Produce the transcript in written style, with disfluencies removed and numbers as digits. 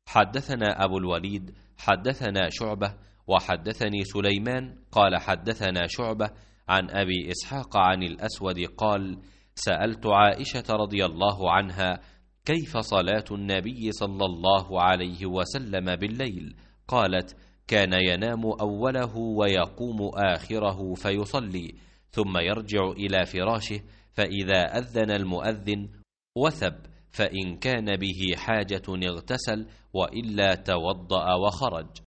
حدثنا أبو الوليد حدثنا شعبة وحدثني سليمان قال حدثنا شعبة عن أبي إسحاق عن الأسود قال سألت عائشة رضي الله عنها كيف صلاة النبي صلى الله عليه وسلم بالليل؟ قالت كان ينام أوله ويقوم آخره فيصلي ثم يرجع إلى فراشه، فإذا أذن المؤذن وثب، فإن كان به حاجة اغتسل وإلا توضأ وخرج.